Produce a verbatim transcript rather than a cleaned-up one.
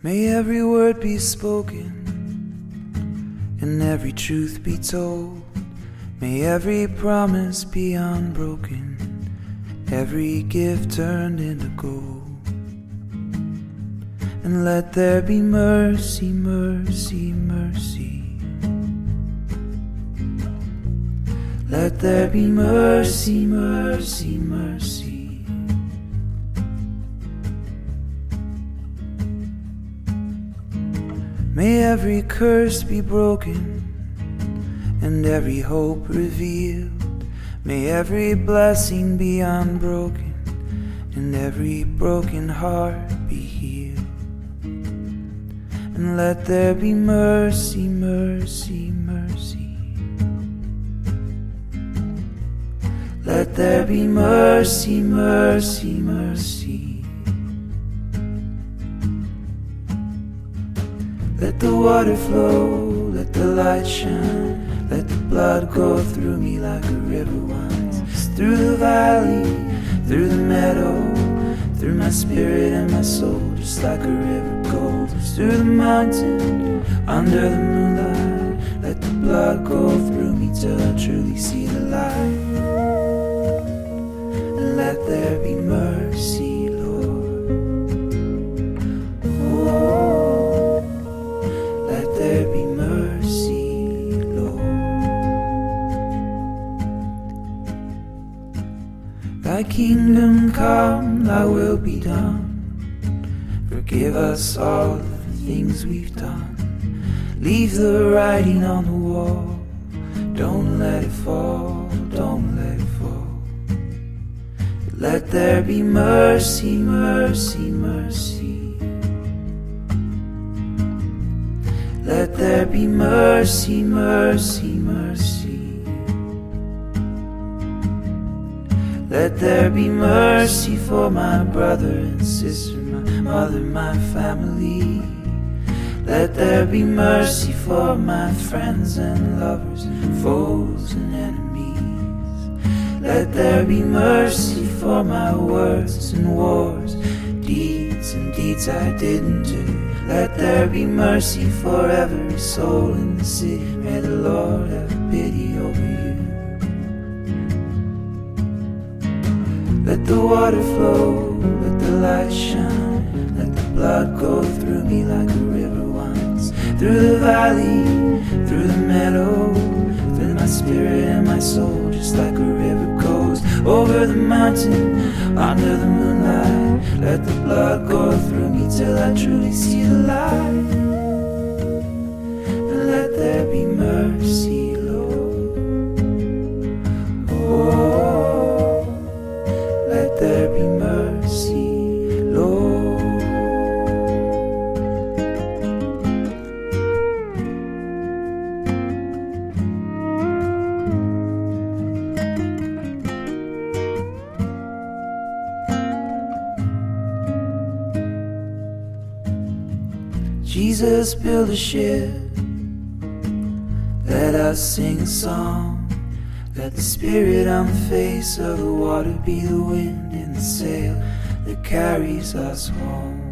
May every word be spoken and every truth be told. May every promise be unbroken, every gift turned into gold. And let there be mercy, mercy, mercy. Let there be mercy, mercy, mercy. May every curse be broken and every hope revealed. May every blessing be unbroken and every broken heart be healed. And let there be mercy, mercy, mercy. Let there be mercy, mercy, mercy. Let the water flow, let the light shine, let the blood go through me like a river winds, through the valley, through the meadow, through my spirit and my soul, just like a river goes through the mountain, under the moonlight. Let the blood go through me till I truly see the light. And let there be mercy, Lord. Oh, let there be mercy, Lord. Thy kingdom come, thy will be done. Forgive us all the things we've done. Leave the writing on the wall. Don't let it fall, don't let it fall. Let there be mercy, mercy, mercy. Let there be mercy, mercy, mercy. Let there be mercy for my brother and sister, my mother, my family. Let there be mercy for my friends and lovers, foes and enemies. Let there be mercy for my words and wars, deeds and deeds I didn't do. Let there be mercy for every soul in the city. May the Lord have pity over you. Let the water flow, let the light shine, let the blood go through me like a river winds, through the valley, through the meadow, through my spirit and my soul, just like a river goes over the mountain, under the moonlight. Let the blood go through me till I truly see the light. And let there be mercy, Lord. Oh, let there be mercy, Lord. Jesus built a ship, let us sing a song. Let the spirit on the face of the water be the wind in the sail that carries us home.